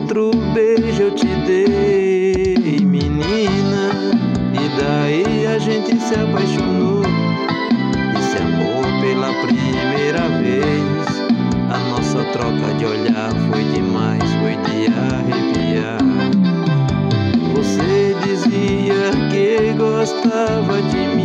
outro beijo eu te dei, menina, e daí a gente se apaixonou. Esse amor pela primeira vez, a nossa troca de olhar foi demais, foi de arrepiar. Você dizia que gostava de mim,